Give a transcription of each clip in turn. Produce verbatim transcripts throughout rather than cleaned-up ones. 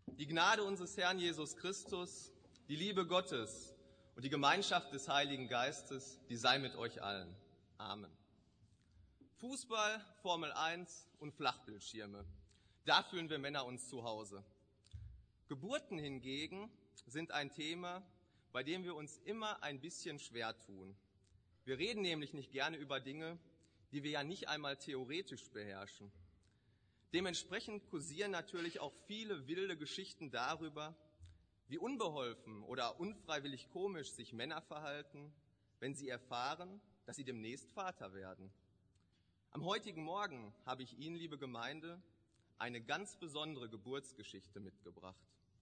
Die Gnade unseres Herrn Jesus Christus, die Liebe Gottes und die Gemeinschaft des Heiligen Geistes, die sei mit euch allen. Amen. Fußball, Formel eins und Flachbildschirme. Da fühlen wir Männer uns zu Hause. Geburten hingegen sind ein Thema, bei dem wir uns immer ein bisschen schwer tun. Wir reden nämlich nicht gerne über Dinge, die wir ja nicht einmal theoretisch beherrschen. Dementsprechend kursieren natürlich auch viele wilde Geschichten darüber, wie unbeholfen oder unfreiwillig komisch sich Männer verhalten, wenn sie erfahren, dass sie demnächst Vater werden. Am heutigen Morgen habe ich Ihnen, liebe Gemeinde, eine ganz besondere Geburtsgeschichte mitgebracht.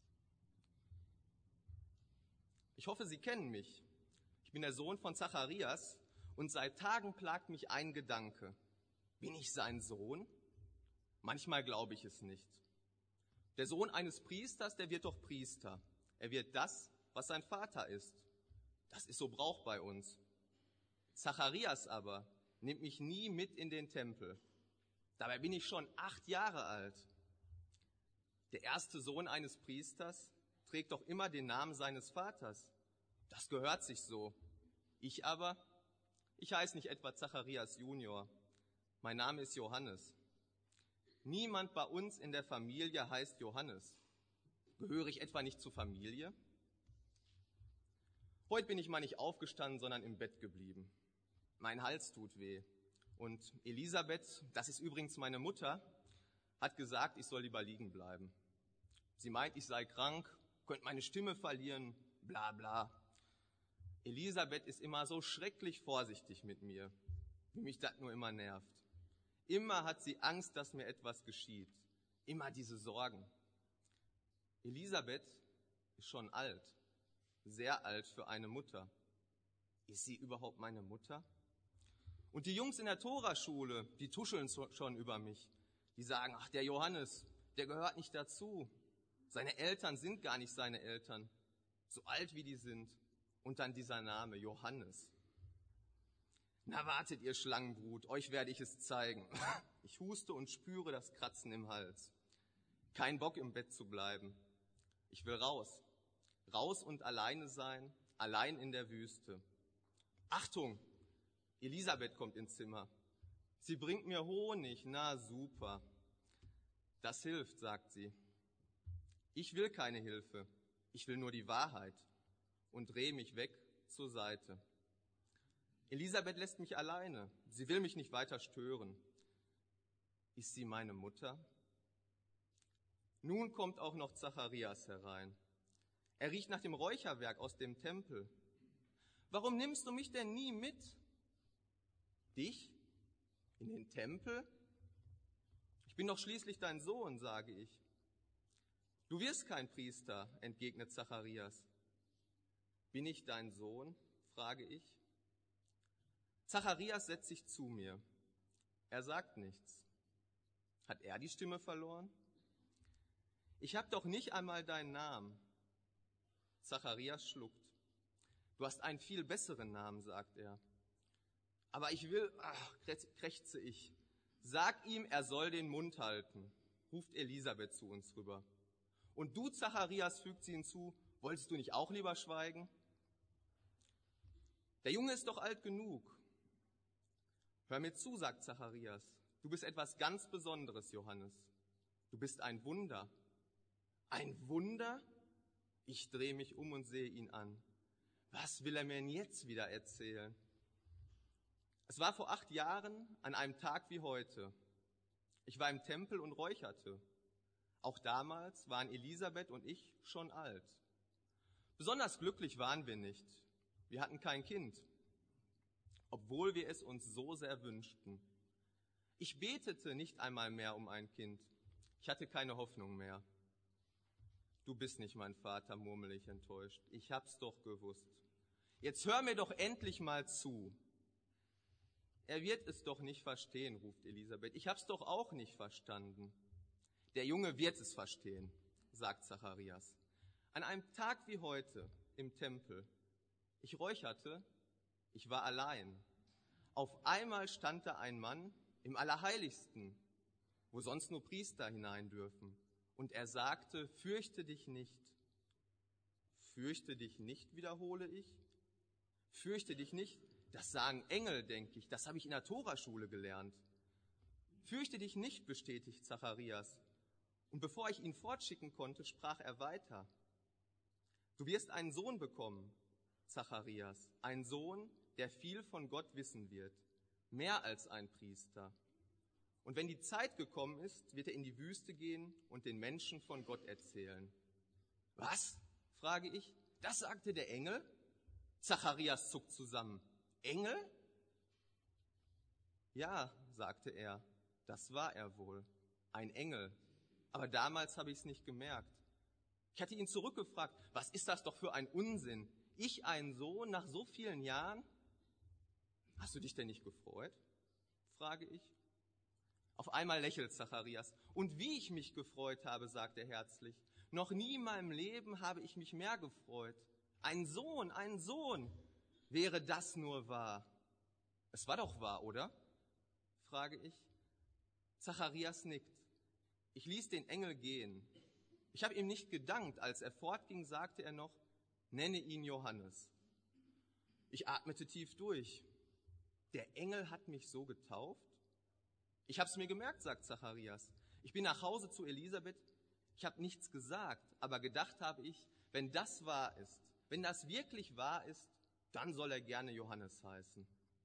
Ich hoffe, Sie kennen mich. Ich bin der Sohn von Zacharias und seit Tagen plagt mich ein Gedanke. Bin ich sein Sohn? Manchmal glaube ich es nicht. Der Sohn eines Priesters, der wird doch Priester. Er wird das, was sein Vater ist. Das ist so Brauch bei uns. Zacharias aber nimmt mich nie mit in den Tempel. Dabei bin ich schon acht Jahre alt. Der erste Sohn eines Priesters trägt doch immer den Namen seines Vaters. Das gehört sich so. Ich aber, ich heiße nicht etwa Zacharias Junior. Mein Name ist Johannes. Niemand bei uns in der Familie heißt Johannes. Gehöre ich etwa nicht zur Familie? Heute bin ich mal nicht aufgestanden, sondern im Bett geblieben. Mein Hals tut weh. Und Elisabeth, das ist übrigens meine Mutter, hat gesagt, ich soll lieber liegen bleiben. Sie meint, ich sei krank, könnte meine Stimme verlieren, bla bla. Elisabeth ist immer so schrecklich vorsichtig mit mir, wie mich das nur immer nervt. Immer hat sie Angst, dass mir etwas geschieht. Immer diese Sorgen. Elisabeth ist schon alt, sehr alt für eine Mutter. Ist sie überhaupt meine Mutter? Und die Jungs in der Tora-Schule, die tuscheln schon über mich. Die sagen, ach, der Johannes, der gehört nicht dazu. Seine Eltern sind gar nicht seine Eltern, so alt wie die sind. Und dann dieser Name, Johannes. Na wartet, ihr Schlangenbrut, euch werde ich es zeigen. Ich huste und spüre das Kratzen im Hals. Kein Bock im Bett zu bleiben. Ich will raus. Raus und alleine sein, allein in der Wüste. Achtung, Elisabeth kommt ins Zimmer. Sie bringt mir Honig, na super. Das hilft, sagt sie. Ich will keine Hilfe, ich will nur die Wahrheit und drehe mich weg zur Seite. Elisabeth lässt mich alleine. Sie will mich nicht weiter stören. Ist sie meine Mutter? Nun kommt auch noch Zacharias herein. Er riecht nach dem Räucherwerk aus dem Tempel. Warum nimmst du mich denn nie mit? Dich? In den Tempel? Ich bin doch schließlich dein Sohn, sage ich. Du wirst kein Priester, entgegnet Zacharias. Bin ich dein Sohn? Frage ich. Zacharias setzt sich zu mir. Er sagt nichts. Hat er die Stimme verloren? Ich hab doch nicht einmal deinen Namen. Zacharias schluckt. Du hast einen viel besseren Namen, sagt er. Aber ich will, ach, krächze ich. Sag ihm, er soll den Mund halten, ruft Elisabeth zu uns rüber. Und du, Zacharias, fügt sie hinzu, wolltest du nicht auch lieber schweigen? Der Junge ist doch alt genug. Hör mir zu, sagt Zacharias. Du bist etwas ganz Besonderes, Johannes. Du bist ein Wunder. Ein Wunder? Ich drehe mich um und sehe ihn an. Was will er mir denn jetzt wieder erzählen? Es war vor acht Jahren an einem Tag wie heute. Ich war im Tempel und räucherte. Auch damals waren Elisabeth und ich schon alt. Besonders glücklich waren wir nicht. Wir hatten kein Kind, obwohl wir es uns so sehr wünschten. Ich betete nicht einmal mehr um ein Kind. Ich hatte keine Hoffnung mehr. Du bist nicht mein Vater, murmel ich enttäuscht. Ich hab's doch gewusst. Jetzt hör mir doch endlich mal zu. Er wird es doch nicht verstehen, ruft Elisabeth. Ich hab's doch auch nicht verstanden. Der Junge wird es verstehen, sagt Zacharias. An einem Tag wie heute im Tempel. Ich räucherte, ich war allein. Auf einmal stand da ein Mann im Allerheiligsten, wo sonst nur Priester hinein dürfen. Und er sagte, fürchte dich nicht. Fürchte dich nicht, wiederhole ich. Fürchte dich nicht, das sagen Engel, denke ich. Das habe ich in der Toraschule gelernt. Fürchte dich nicht, bestätigt Zacharias. Und bevor ich ihn fortschicken konnte, sprach er weiter. Du wirst einen Sohn bekommen, Zacharias, einen Sohn, der viel von Gott wissen wird, mehr als ein Priester. Und wenn die Zeit gekommen ist, wird er in die Wüste gehen und den Menschen von Gott erzählen. Was? Frage ich. Das sagte der Engel? Zacharias zuckt zusammen. Engel? Ja, sagte er, das war er wohl, ein Engel. Aber damals habe ich es nicht gemerkt. Ich hatte ihn zurückgefragt, was ist das doch für ein Unsinn? Ich, ein Sohn, nach so vielen Jahren? Hast du dich denn nicht gefreut? Frage ich. Auf einmal lächelt Zacharias. Und wie ich mich gefreut habe, sagt er herzlich. Noch nie in meinem Leben habe ich mich mehr gefreut. Ein Sohn, ein Sohn. Wäre das nur wahr? Es war doch wahr, oder? Frage ich. Zacharias nickt. Ich ließ den Engel gehen. Ich habe ihm nicht gedankt. Als er fortging, sagte er noch, nenne ihn Johannes. Ich atmete tief durch. Der Engel hat mich so getauft? Ich habe es mir gemerkt, sagt Zacharias. Ich bin nach Hause zu Elisabeth. Ich habe nichts gesagt, aber gedacht habe ich, wenn das wahr ist, wenn das wirklich wahr ist, dann soll er gerne Johannes heißen.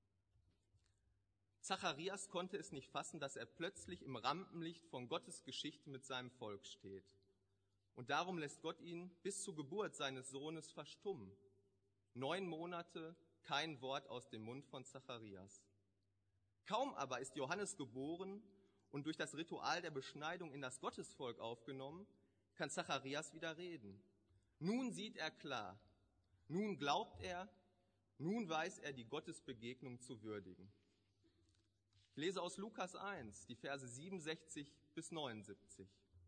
Zacharias konnte es nicht fassen, dass er plötzlich im Rampenlicht von Gottes Geschichte mit seinem Volk steht. Und darum lässt Gott ihn bis zur Geburt seines Sohnes verstummen. Neun Monate, kein Wort aus dem Mund von Zacharias. Kaum aber ist Johannes geboren und durch das Ritual der Beschneidung in das Gottesvolk aufgenommen, kann Zacharias wieder reden. Nun sieht er klar, nun glaubt er, nun weiß er, die Gottesbegegnung zu würdigen. Ich lese aus Lukas eins, die Verse siebenundsechzig bis neunundsiebzig.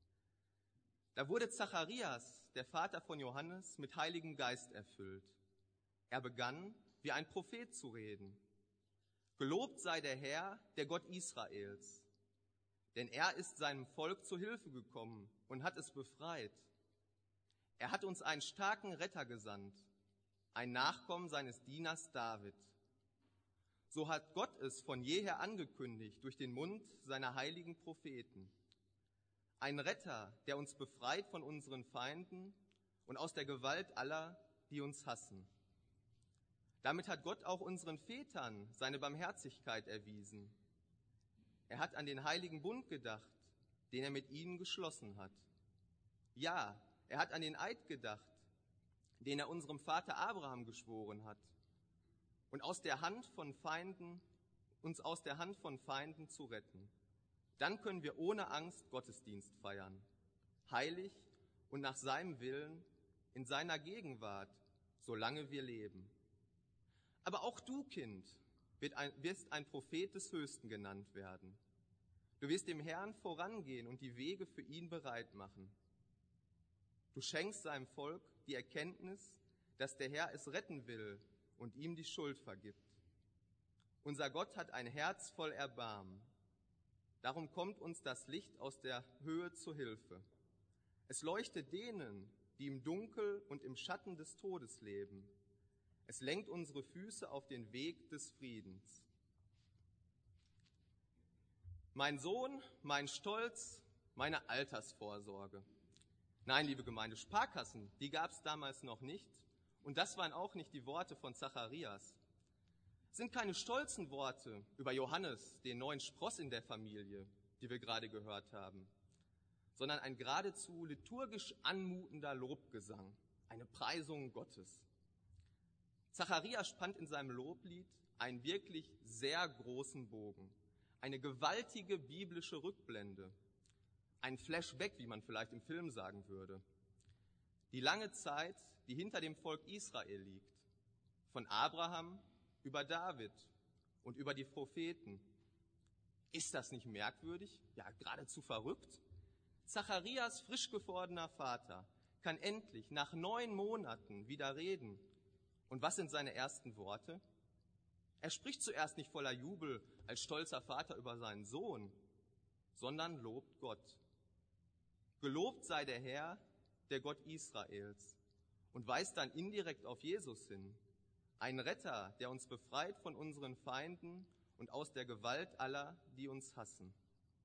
Da wurde Zacharias, der Vater von Johannes, mit Heiligem Geist erfüllt. Er begann, wie ein Prophet zu reden. Gelobt sei der Herr, der Gott Israels, denn er ist seinem Volk zu Hilfe gekommen und hat es befreit. Er hat uns einen starken Retter gesandt, ein Nachkommen seines Dieners David. So hat Gott es von jeher angekündigt durch den Mund seiner heiligen Propheten. Ein Retter, der uns befreit von unseren Feinden und aus der Gewalt aller, die uns hassen. Damit hat Gott auch unseren Vätern seine Barmherzigkeit erwiesen. Er hat an den heiligen Bund gedacht, den er mit ihnen geschlossen hat. Ja, er hat an den Eid gedacht, den er unserem Vater Abraham geschworen hat, und aus der Hand von Feinden, uns aus der Hand von Feinden zu retten. Dann können wir ohne Angst Gottesdienst feiern, heilig und nach seinem Willen, in seiner Gegenwart, solange wir leben. Aber auch du, Kind, wird ein, wirst ein Prophet des Höchsten genannt werden. Du wirst dem Herrn vorangehen und die Wege für ihn bereit machen. Du schenkst seinem Volk die Erkenntnis, dass der Herr es retten will und ihm die Schuld vergibt. Unser Gott hat ein Herz voll Erbarmen. Darum kommt uns das Licht aus der Höhe zu Hilfe. Es leuchtet denen, die im Dunkel und im Schatten des Todes leben. Es lenkt unsere Füße auf den Weg des Friedens. Mein Sohn, mein Stolz, meine Altersvorsorge. Nein, liebe Gemeinde, Sparkassen, die gab es damals noch nicht. Und das waren auch nicht die Worte von Zacharias. Es sind keine stolzen Worte über Johannes, den neuen Spross in der Familie, die wir gerade gehört haben, sondern ein geradezu liturgisch anmutender Lobgesang, eine Preisung Gottes. Zacharias spannt in seinem Loblied einen wirklich sehr großen Bogen, eine gewaltige biblische Rückblende, ein Flashback, wie man vielleicht im Film sagen würde. Die lange Zeit, die hinter dem Volk Israel liegt, von Abraham über David und über die Propheten. Ist das nicht merkwürdig? Ja, geradezu verrückt. Zacharias frisch gewordener Vater kann endlich nach neun Monaten wieder reden. Und was sind seine ersten Worte? Er spricht zuerst nicht voller Jubel als stolzer Vater über seinen Sohn, sondern lobt Gott. Gelobt sei der Herr, der Gott Israels, und weist dann indirekt auf Jesus hin, ein Retter, der uns befreit von unseren Feinden und aus der Gewalt aller, die uns hassen.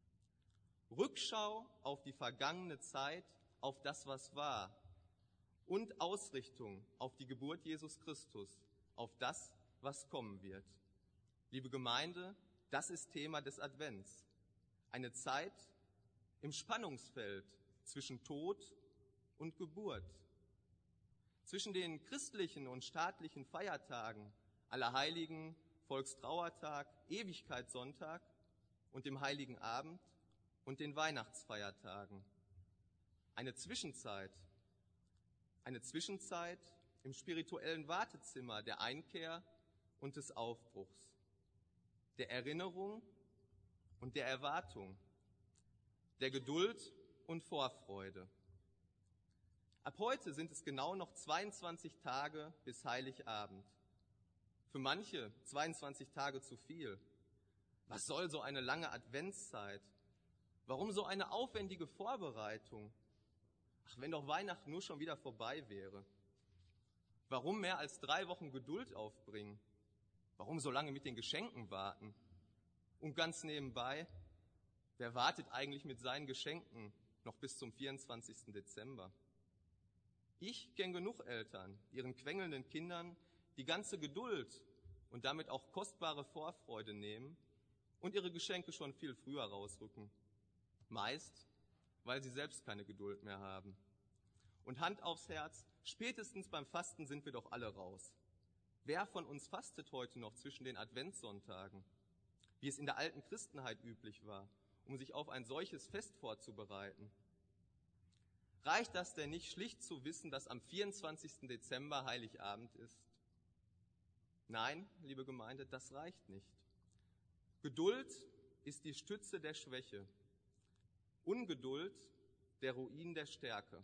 Rückschau auf die vergangene Zeit, auf das, was war, und Ausrichtung auf die Geburt Jesus Christus, auf das, was kommen wird. Liebe Gemeinde, das ist Thema des Advents. Eine Zeit im Spannungsfeld zwischen Tod und Geburt. Zwischen den christlichen und staatlichen Feiertagen, Allerheiligen, Volkstrauertag, Ewigkeitssonntag und dem Heiligen Abend und den Weihnachtsfeiertagen. Eine Zwischenzeit, eine Zwischenzeit im spirituellen Wartezimmer der Einkehr und des Aufbruchs, der Erinnerung und der Erwartung, der Geduld und Vorfreude. Ab heute sind es genau noch zweiundzwanzig Tage bis Heiligabend. Für manche zweiundzwanzig Tage zu viel. Was soll so eine lange Adventszeit? Warum so eine aufwendige Vorbereitung? Ach, wenn doch Weihnachten nur schon wieder vorbei wäre. Warum mehr als drei Wochen Geduld aufbringen? Warum so lange mit den Geschenken warten? Und ganz nebenbei, wer wartet eigentlich mit seinen Geschenken noch bis zum vierundzwanzigsten Dezember? Ich kenne genug Eltern, ihren quengelnden Kindern die ganze Geduld und damit auch kostbare Vorfreude nehmen und ihre Geschenke schon viel früher rausrücken. Meist, weil sie selbst keine Geduld mehr haben. Und Hand aufs Herz, spätestens beim Fasten sind wir doch alle raus. Wer von uns fastet heute noch zwischen den Adventssonntagen, wie es in der alten Christenheit üblich war, um sich auf ein solches Fest vorzubereiten? Reicht das denn nicht, schlicht zu wissen, dass am vierundzwanzigsten Dezember Heiligabend ist? Nein, liebe Gemeinde, das reicht nicht. Geduld ist die Stütze der Schwäche. Ungeduld der Ruin der Stärke.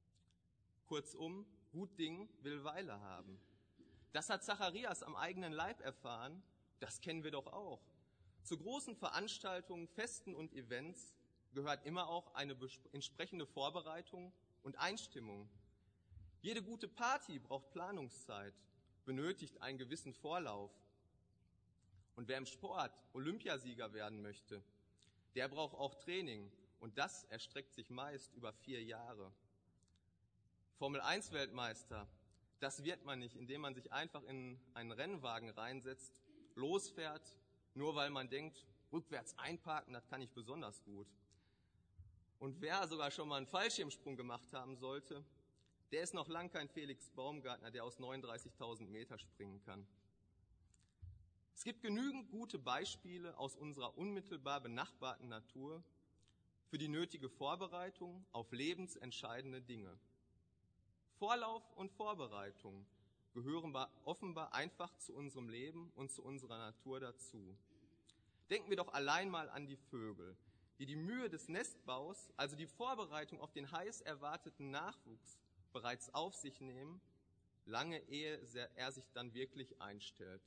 Kurzum, gut Ding will Weile haben. Das hat Zacharias am eigenen Leib erfahren, das kennen wir doch auch. Zu großen Veranstaltungen, Festen und Events gehört immer auch eine entsprechende Vorbereitung und Einstimmung. Jede gute Party braucht Planungszeit, benötigt einen gewissen Vorlauf. Und wer im Sport Olympiasieger werden möchte, der braucht auch Training. Und das erstreckt sich meist über vier Jahre. Formel eins Weltmeister, das wird man nicht, indem man sich einfach in einen Rennwagen reinsetzt, losfährt, nur weil man denkt, rückwärts einparken, das kann ich besonders gut. Und wer sogar schon mal einen Fallschirmsprung gemacht haben sollte, der ist noch lang kein Felix Baumgartner, der aus neununddreißigtausend Meter springen kann. Es gibt genügend gute Beispiele aus unserer unmittelbar benachbarten Natur für die nötige Vorbereitung auf lebensentscheidende Dinge. Vorlauf und Vorbereitung gehören offenbar einfach zu unserem Leben und zu unserer Natur dazu. Denken wir doch allein mal an die Vögel, die die Mühe des Nestbaus, also die Vorbereitung auf den heiß erwarteten Nachwuchs, bereits auf sich nehmen, lange ehe er sich dann wirklich einstellt.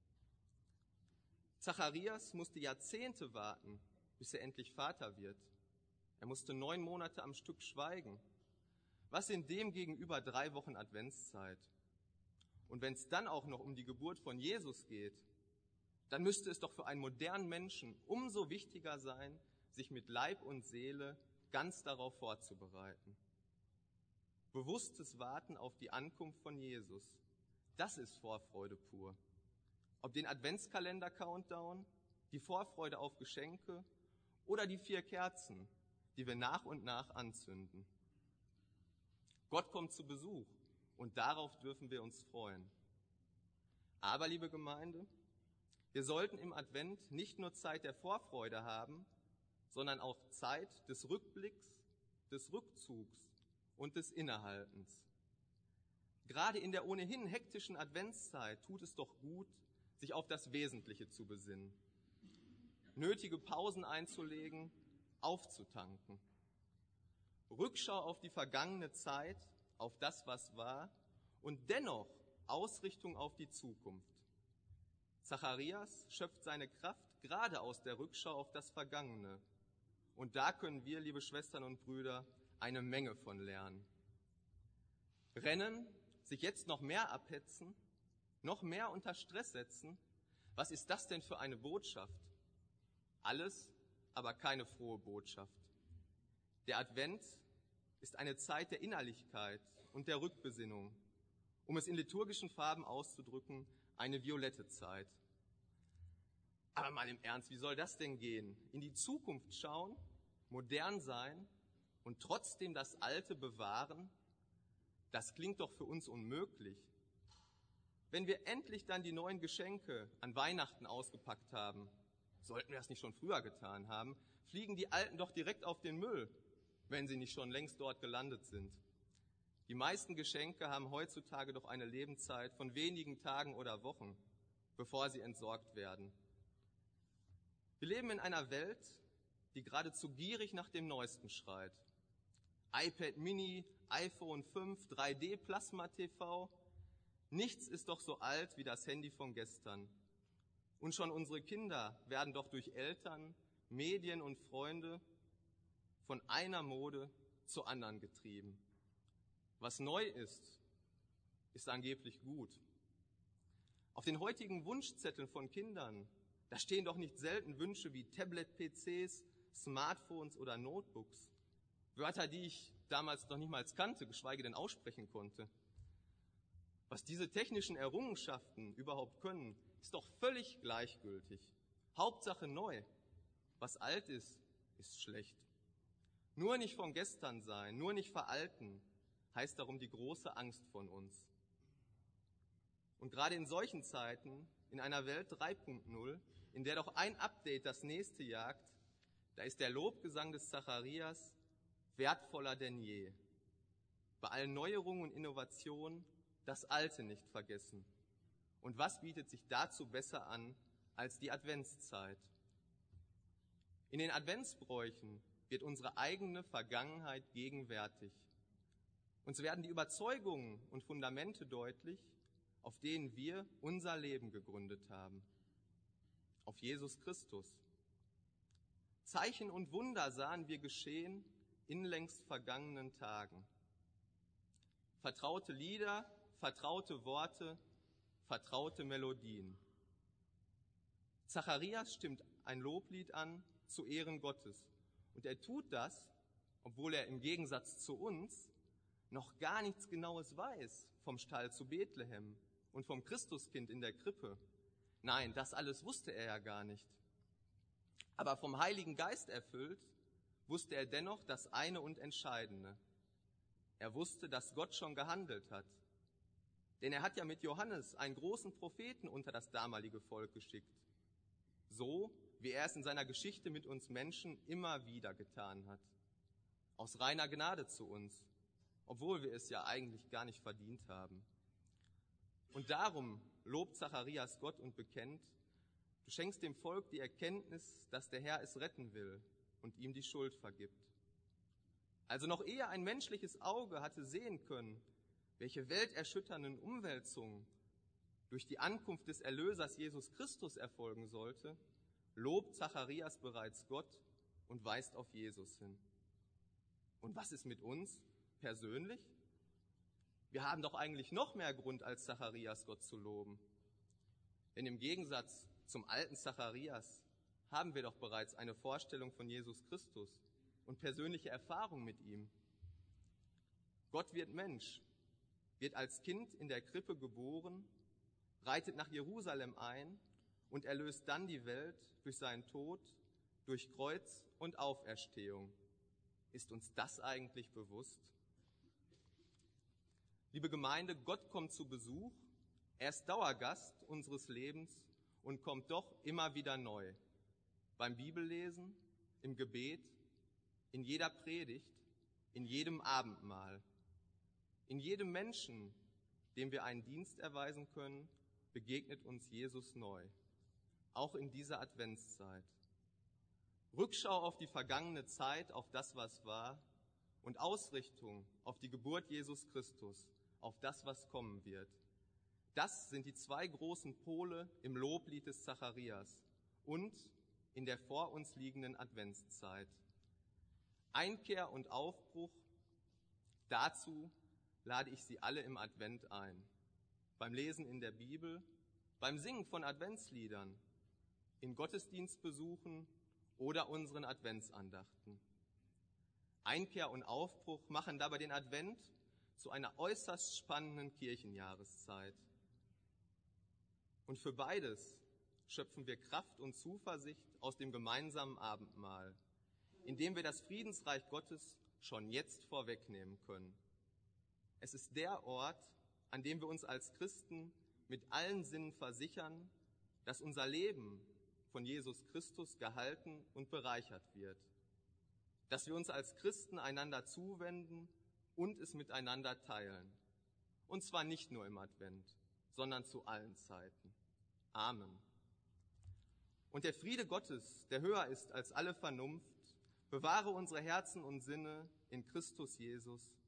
Zacharias musste Jahrzehnte warten, bis er endlich Vater wird. Er musste neun Monate am Stück schweigen. Was sind dem gegenüber drei Wochen Adventszeit? Und wenn es dann auch noch um die Geburt von Jesus geht, dann müsste es doch für einen modernen Menschen umso wichtiger sein, sich mit Leib und Seele ganz darauf vorzubereiten. Bewusstes Warten auf die Ankunft von Jesus, das ist Vorfreude pur. Ob den Adventskalender-Countdown, die Vorfreude auf Geschenke oder die vier Kerzen, die wir nach und nach anzünden. Gott kommt zu Besuch und darauf dürfen wir uns freuen. Aber, liebe Gemeinde, wir sollten im Advent nicht nur Zeit der Vorfreude haben, sondern auch Zeit des Rückblicks, des Rückzugs und des Innehaltens. Gerade in der ohnehin hektischen Adventszeit tut es doch gut, sich auf das Wesentliche zu besinnen, nötige Pausen einzulegen, aufzutanken. Rückschau auf die vergangene Zeit, auf das, was war, und dennoch Ausrichtung auf die Zukunft. Zacharias schöpft seine Kraft gerade aus der Rückschau auf das Vergangene. Und da können wir, liebe Schwestern und Brüder, eine Menge von lernen. Rennen, sich jetzt noch mehr abhetzen, noch mehr unter Stress setzen, was ist das denn für eine Botschaft? Alles, aber keine frohe Botschaft. Der Advent ist eine Zeit der Innerlichkeit und der Rückbesinnung, um es in liturgischen Farben auszudrücken, eine violette Zeit. Aber mal im Ernst, wie soll das denn gehen? In die Zukunft schauen, modern sein und trotzdem das Alte bewahren? Das klingt doch für uns unmöglich. Wenn wir endlich dann die neuen Geschenke an Weihnachten ausgepackt haben, sollten wir das nicht schon früher getan haben, fliegen die alten doch direkt auf den Müll, wenn sie nicht schon längst dort gelandet sind. Die meisten Geschenke haben heutzutage doch eine Lebenszeit von wenigen Tagen oder Wochen, bevor sie entsorgt werden. Wir leben in einer Welt, die geradezu gierig nach dem Neuesten schreit. iPad Mini, iPhone fünf, drei D Plasma-T V. Nichts ist doch so alt wie das Handy von gestern. Und schon unsere Kinder werden doch durch Eltern, Medien und Freunde von einer Mode zur anderen getrieben. Was neu ist, ist angeblich gut. Auf den heutigen Wunschzetteln von Kindern, da stehen doch nicht selten Wünsche wie Tablet-P Cs, Smartphones oder Notebooks. Wörter, die ich damals noch nicht mal kannte, geschweige denn aussprechen konnte. Was diese technischen Errungenschaften überhaupt können, ist doch völlig gleichgültig. Hauptsache neu. Was alt ist, ist schlecht. Nur nicht von gestern sein, nur nicht veralten, heißt darum die große Angst von uns. Und gerade in solchen Zeiten, in einer Welt drei Punkt null, in der doch ein Update das nächste jagt, da ist der Lobgesang des Zacharias wertvoller denn je. Bei allen Neuerungen und Innovationen das Alte nicht vergessen. Und was bietet sich dazu besser an als die Adventszeit? In den Adventsbräuchen wird unsere eigene Vergangenheit gegenwärtig. Uns werden die Überzeugungen und Fundamente deutlich, auf denen wir unser Leben gegründet haben. Auf Jesus Christus. Zeichen und Wunder sahen wir geschehen in längst vergangenen Tagen. Vertraute Lieder, vertraute Worte, vertraute Melodien. Zacharias stimmt ein Loblied an zu Ehren Gottes. Und er tut das, obwohl er im Gegensatz zu uns noch gar nichts Genaues weiß vom Stall zu Bethlehem und vom Christuskind in der Krippe. Nein, das alles wusste er ja gar nicht. Aber vom Heiligen Geist erfüllt, wusste er dennoch das eine und Entscheidende. Er wusste, dass Gott schon gehandelt hat. Denn er hat ja mit Johannes einen großen Propheten unter das damalige Volk geschickt. So, wie er es in seiner Geschichte mit uns Menschen immer wieder getan hat. Aus reiner Gnade zu uns, obwohl wir es ja eigentlich gar nicht verdient haben. Und darum lobt Zacharias Gott und bekennt, du schenkst dem Volk die Erkenntnis, dass der Herr es retten will und ihm die Schuld vergibt. Also noch ehe ein menschliches Auge hatte sehen können, welche welterschütternden Umwälzungen durch die Ankunft des Erlösers Jesus Christus erfolgen sollte, lobt Zacharias bereits Gott und weist auf Jesus hin. Und was ist mit uns persönlich? Wir haben doch eigentlich noch mehr Grund als Zacharias Gott zu loben. Denn im Gegensatz zum alten Zacharias haben wir doch bereits eine Vorstellung von Jesus Christus und persönliche Erfahrung mit ihm. Gott wird Mensch, wird als Kind in der Krippe geboren, reitet nach Jerusalem ein und erlöst dann die Welt durch seinen Tod, durch Kreuz und Auferstehung. Ist uns das eigentlich bewusst? Liebe Gemeinde, Gott kommt zu Besuch, er ist Dauergast unseres Lebens und kommt doch immer wieder neu. Beim Bibellesen, im Gebet, in jeder Predigt, in jedem Abendmahl. In jedem Menschen, dem wir einen Dienst erweisen können, begegnet uns Jesus neu. Auch in dieser Adventszeit. Rückschau auf die vergangene Zeit, auf das, was war, und Ausrichtung auf die Geburt Jesus Christus, auf das, was kommen wird. Das sind die zwei großen Pole im Loblied des Zacharias und in der vor uns liegenden Adventszeit. Einkehr und Aufbruch Dazu lade ich Sie alle im Advent ein. Beim Lesen in der Bibel, beim Singen von Adventsliedern, in Gottesdienstbesuchen oder unseren Adventsandachten. Einkehr und Aufbruch machen dabei den Advent zu einer äußerst spannenden Kirchenjahreszeit. Und für beides schöpfen wir Kraft und Zuversicht aus dem gemeinsamen Abendmahl, indem wir das Friedensreich Gottes schon jetzt vorwegnehmen können. Es ist der Ort, an dem wir uns als Christen mit allen Sinnen versichern, dass unser Leben von Jesus Christus gehalten und bereichert wird, dass wir uns als Christen einander zuwenden und es miteinander teilen. Und zwar nicht nur im Advent, sondern zu allen Zeiten. Amen. Und der Friede Gottes, der höher ist als alle Vernunft, bewahre unsere Herzen und Sinne in Christus Jesus,